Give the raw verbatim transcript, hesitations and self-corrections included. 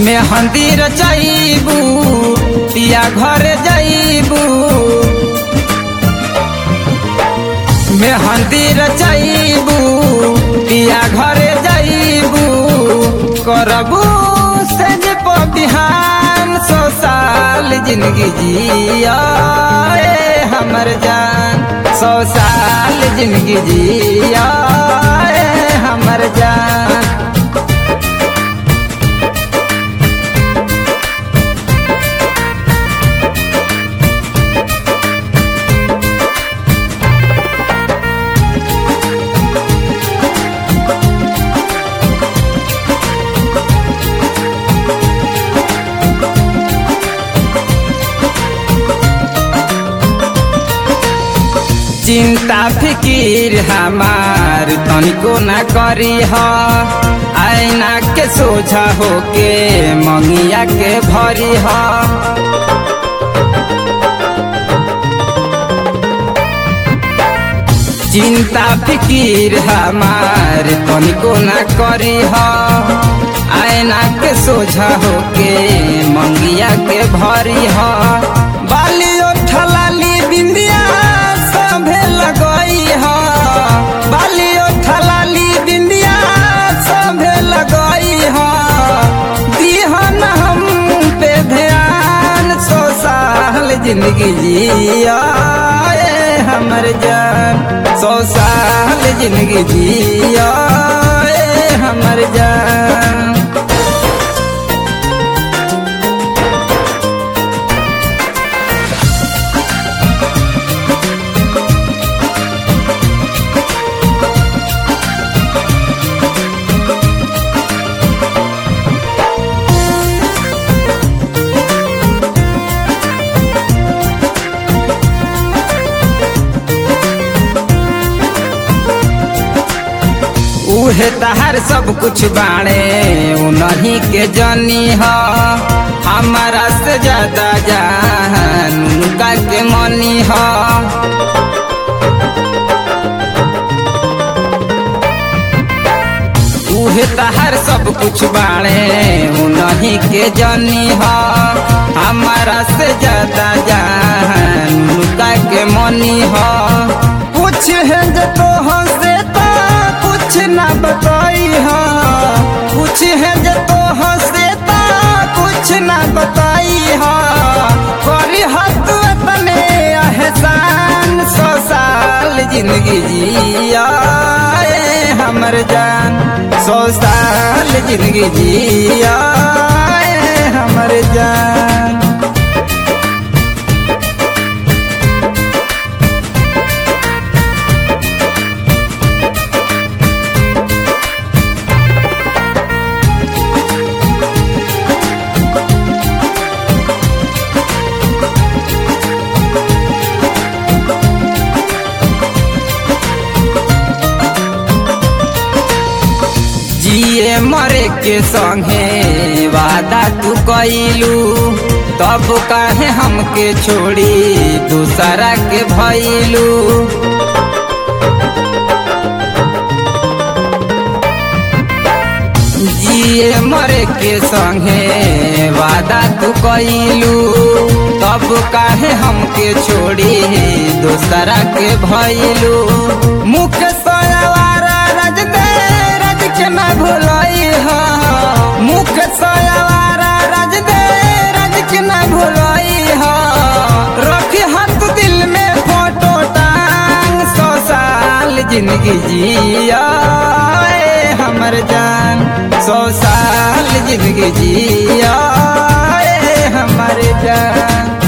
मेहंदी रचाइबू पिया घर जाइबू मेहंदी रचाइबू पिया घर जाइबू करबू सेज प बिहान सौ साल जिंदगी जिया ए हमर जान सौ साल जिंदगी जिया ए हमर जान। चिंता फिकीर हमार तनिको न करी ह आईना के सोझा होके मंगिया के भरी ह चिंता फिकीर हमार तनिको न करी ह आईना के सोझा होके मंगिया के भरी ह बाली उठलाली बिंदिया सभे लगई ह बाली उठलाली बिंदिया सभे लगई ह दिहन हम पे ध्यान सौ साल जिंदगी जिया ए हमर जान सौ साल जिंदगी जिया ए हमर जान। उहे तहार सब कुछ बाणे उन्हीं के जनी ह हमारा से ज्यादा जान उनका के मनी ह उहे तहार सब कुछ बाणे उन्हीं के जनी ह हमारा से ज्यादा जान उनका के मनी ह कुछ है जो तो हंसे कुछ ना बताई हा कुछ है जो तो हंसे कुछ ना बताई हा करी हद तने एहसान सौ साल जिंदगी जिया ए हमर जान सौ साल जिंदगी जिया ए हमर जान। जिए मरे के संगे वादा तू कइलू तब काहे हमके छोड़ी दूसरा के भइलू जिए मरे के संगे वादा तू कइलू तब काहे हमके छोड़ी दूसरा के भइलू मुख सयावारा रज दे रज के ना भुलई ह मुख सयावारा रज दे रज के ना भुलई ह रखी हाथ दिल में फोटो टांग सौ साल जिंदगी जिया ए हमर जान सौ साल जिंदगी जिया ए हमर जान।